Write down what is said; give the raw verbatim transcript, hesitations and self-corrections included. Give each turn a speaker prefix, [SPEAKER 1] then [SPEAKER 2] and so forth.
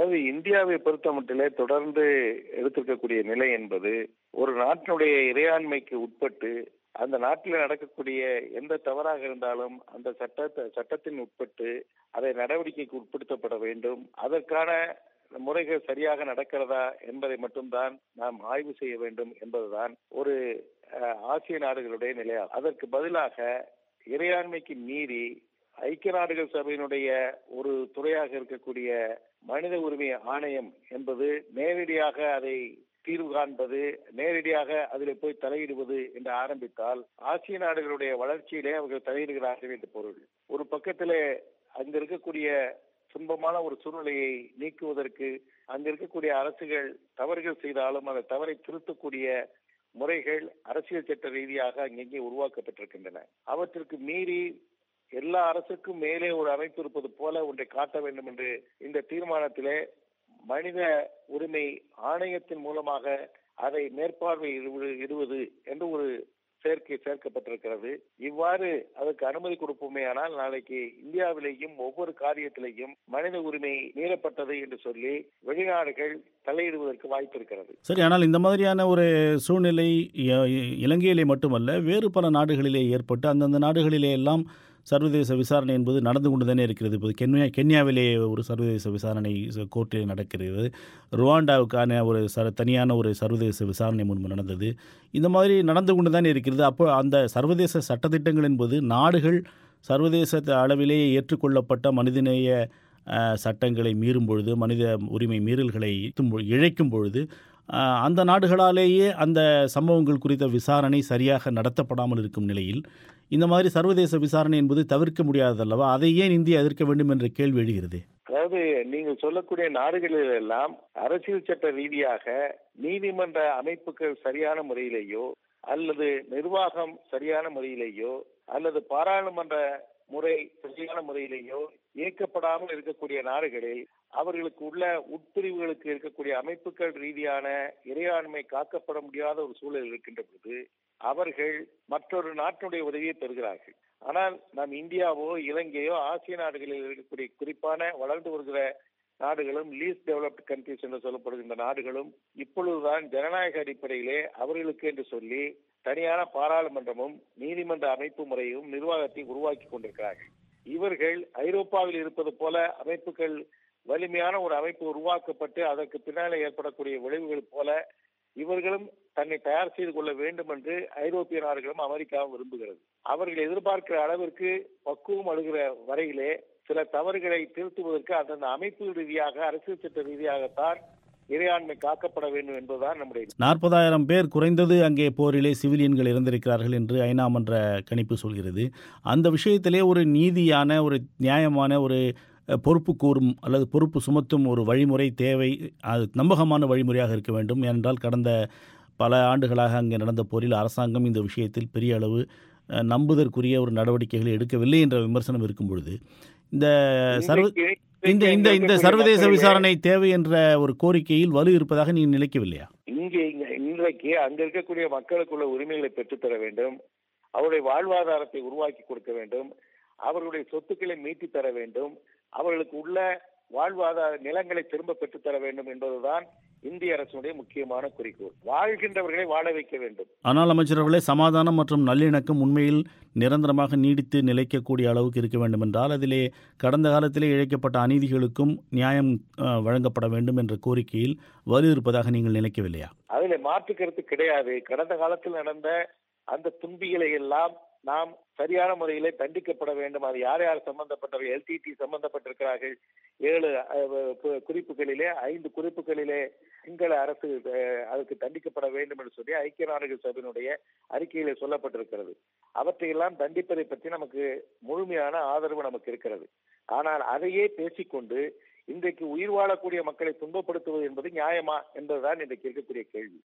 [SPEAKER 1] அதாவது இந்தியாவை பொறுத்தமட்டிலே தொடர்ந்து எடுத்திருக்கக்கூடிய நிலை என்பது ஒரு நாட்டினுடைய இறையாண்மைக்கு உட்பட்டு அந்த நாட்டில் நடக்கக்கூடிய எந்த தவறாக இருந்தாலும் அந்த சட்ட சட்டத்தின் உட்பட்டு அதை நடவடிக்கைக்கு உட்படுத்தப்பட வேண்டும். அதற்கான முறைகள் சரியாக நடக்கிறதா என்பதை மட்டும்தான் நாம் ஆய்வு செய்ய வேண்டும் என்பதுதான் ஒரு ஆசிய நாடுகளுடைய நிலையாகும். அதற்கு பதிலாக இறையாண்மைக்கு மீறி ஐக்கிய நாடுகள் சபையினுடைய ஒரு துறையாக இருக்கக்கூடிய மனித உரிமை ஆணையம் என்பது நேரடியாக அதை தீர்வு காண்பது, நேரடியாக அதில் போய் தலையிடுவது என்று ஆரம்பித்தால் ஆசிய நாடுகளுடைய வளர்ச்சியிலே அவர்கள் தலையிடுகிறார்கள் என்று பொருள். ஒரு பக்கத்திலே அங்க இருக்கக்கூடிய துன்பமான ஒரு சூழ்நிலையை நீக்குவதற்கு அங்க இருக்கக்கூடிய அரசுகள் தவறுகள் செய்தாலும் அந்த தவறை திருத்தக்கூடிய முறைகள் அரசியல் சட்ட ரீதியாக அங்கெங்கே உருவாக்கப்பட்டிருக்கின்றன. அவற்றிற்கு மீறி எல்லா அரசுக்கும் மேலே ஒரு அமைப்பு இருப்பது போல ஒன்றை காட்ட வேண்டும் என்று இந்த தீர்மானத்திலே மனித உரிமை ஆணையத்தின் மூலமாக அதை மேற்பார்வை இடுவது என்று ஒரு சேர்க்கை சேர்க்கப்பட்டிருக்கிறது. இவ்வாறு அதற்கு அனுமதி கொடுப்போமே ஆனால் நாளைக்கு இந்தியாவிலேயும் ஒவ்வொரு காரியத்திலேயும் மனித உரிமை மீறப்பட்டது என்று சொல்லி வெளிநாடுகள் தலையிடுவதற்கு வாய்ப்பு இருக்கிறது.
[SPEAKER 2] சரி, ஆனால் இந்த மாதிரியான ஒரு சூழ்நிலை இலங்கையிலே மட்டுமல்ல, வேறு பல நாடுகளிலே ஏற்பட்டு அந்தந்த நாடுகளிலே எல்லாம் சர்வதேச விசாரணை என்பது நடந்து கொண்டு தானே இருக்கிறது. இப்போது கென்யா கென்யாவிலே ஒரு சர்வதேச விசாரணை கோர்ட்டில் நடக்கிறது. ருவாண்டாவுக்கான ஒரு ச தனியான ஒரு சர்வதேச விசாரணை முன்பு நடந்தது. இந்த மாதிரி நடந்து கொண்டு தானே இருக்கிறது. அப்போ அந்த சர்வதேச சட்டத்திட்டங்கள் என்பது நாடுகள் சர்வதேச அளவிலே ஏற்றுக்கொள்ளப்பட்ட மனிதநேய சட்டங்களை மீறும் பொழுது, மனித உரிமை மீறல்களை இழைக்கும் பொழுது அந்த நாடுகளாலேயே அந்த சம்பவங்கள் குறித்த விசாரணை சரியாக நடத்தப்படாமல் இருக்கும் நிலையில் இந்த மாதிரி சர்வதேச விசாரணை என்பது தவிர்க்க முடியாதல்லவா? அதை ஏன் இந்தியா எதிர்க்க வேண்டும் என்ற கேள்வி எழுகிறது.
[SPEAKER 1] அதாவது நீங்கள் சொல்லக்கூடிய நாடுகளில் எல்லாம் அரசியல் சட்ட ரீதியாக நீதிமன்ற அமைப்புகள் சரியான முறையிலேயோ அல்லது நிர்வாகம் சரியான முறையிலேயோ அல்லது பாராளுமன்ற முறை சரியான முறையிலேயோ இயக்கப்படாமல் இருக்கக்கூடிய நாடுகளில் அவர்களுக்கு உள்ள உட்பிரிவுகளுக்கு இருக்கக்கூடிய அமைப்புகள் ரீதியான இறையாண்மை காக்கப்பட முடியாத ஒரு சூழல் இருக்கின்ற போது அவர்கள் மற்றொரு நாட்டினுடைய உதவியை பெறுகிறார்கள். ஆனால் நாம் இந்தியாவோ இலங்கையோ ஆசிய நாடுகளில் இருக்கக்கூடிய குறிப்பான வளர்ந்து வருகிற நாடுகளும் லீஸ்ட் டெவலப்டு கண்ட்ரிஸ் என்று சொல்லப்படுகின்ற நாடுகளும் இப்பொழுதுதான் ஜனநாயக அடிப்படையிலே அவர்களுக்கு என்று சொல்லி தனியான பாராளுமன்றமும் நீதிமன்ற அமைப்பு முறையும் நிர்வாகத்தை உருவாக்கி கொண்டிருக்கிறார்கள். இவர்கள் ஐரோப்பாவில் இருப்பது போல அமைப்புகள் வலிமையான ஒரு அமைப்பு உருவாக்கப்பட்டு அதற்கு பின்னாலே ஏற்படக்கூடிய விளைவுகள் போல இவர்களும் தன்னை தயார் செய்து கொள்ள வேண்டும் என்று ஐரோப்பிய நாடுகளும் அமெரிக்காவும் விரும்புகிறது. அவர்கள் எதிர்பார்க்கிற அளவிற்கு பக்குவம் அழுகிற வரையிலே சில தவறுகளை திருத்துவதற்கு அந்தந்த அமைப்பு ரீதியாக அரசியல் சட்ட ரீதியாகத்தான் இறையாண்மை காக்கப்பட வேண்டும் என்பதுதான் நம்முடைய.
[SPEAKER 2] நாற்பதாயிரம் பேர் குறைந்தது அங்கே போரிலே சிவிலியன்கள் இறந்திருக்கிறார்கள் என்று ஐநா மன்ற கணிப்பு சொல்கிறது. அந்த விஷயத்திலே ஒரு நீதியான ஒரு நியாயமான ஒரு பொறுப்பு கூறும் அல்லது பொறுப்பு சுமத்தும் ஒரு வழிமுறை தேவை. அது நம்பகமான வழிமுறையாக இருக்க வேண்டும். ஏனென்றால் கடந்த பல ஆண்டுகளாக அங்கே நடந்த போரில் அரசாங்கம் இந்த விஷயத்தில் பெரிய அளவு நம்புதற்குரிய ஒரு நடவடிக்கைகளை எடுக்கவில்லை என்ற விமர்சனம் இருக்கும் பொழுது இந்த சர்வ இந்த இந்த இந்த சர்வதேச விசாரணை தேவை என்ற ஒரு கோரிக்கையில் வலு இருப்பதாக நீங்கள் நினைக்கவில்லையா?
[SPEAKER 1] இங்கே இன்றைக்கு அங்க இருக்கக்கூடிய மக்களுக்குள்ள உரிமைகளை பெற்றுத்தர வேண்டும், அவருடைய வாழ்வாதாரத்தை உருவாக்கி கொடுக்க வேண்டும், அவர்களுடைய சொத்துக்களை மீட்டி தர வேண்டும், அவர்களுக்கு உள்ள வாழ்வாதார நிலங்களை திரும்ப பெற்றுத்தர வேண்டும் என்பதுதான் இந்திய அரசுடைய முக்கியமான குறிக்கோள். வாழ்கின்றவர்களை வாழ வைக்க வேண்டும்.
[SPEAKER 2] ஆனால் அமைச்சரவர்களே, சமாதானம் மற்றும் நல்லிணக்கம் உண்மையில் நிரந்தரமாக நீடித்து நிலைக்கக்கூடிய அளவுக்கு இருக்க வேண்டும் என்றால் அதிலே கடந்த காலத்திலே இழைக்கப்பட்ட அநீதிகளுக்கும் நியாயம் வழங்கப்பட வேண்டும் என்ற கோரிக்கையில் வலு இருப்பதாக நீங்கள் நினைக்கவில்லையா?
[SPEAKER 1] அதில் மாற்று கருத்து கிடையாது. கடந்த காலத்தில் நடந்த அந்த துன்பிகளை எல்லாம் நாம் சரியான முறையிலே தண்டிக்கப்பட வேண்டும். அது யார் யார் சம்பந்தப்பட்டவர்கள், எல்டிடி சம்பந்தப்பட்டிருக்கிறார்கள். ஏழு குறிப்புகளிலே ஐந்து குறிப்புகளிலே சிங்கள அரசு அதற்கு தண்டிக்கப்பட வேண்டும் என்று சொல்லி ஐக்கிய நாடுகள் சபையினுடைய அறிக்கையிலே சொல்லப்பட்டிருக்கிறது. அவற்றையெல்லாம் தண்டிப்பதை பற்றி நமக்கு முழுமையான ஆதரவு நமக்கு இருக்கிறது. ஆனால் அதையே பேசிக்கொண்டு இன்றைக்கு உயிர் வாழக்கூடிய மக்களை துன்பப்படுத்துவது என்பது நியாயமா என்பதுதான் இன்றைக்கு இருக்கக்கூடிய கேள்வி.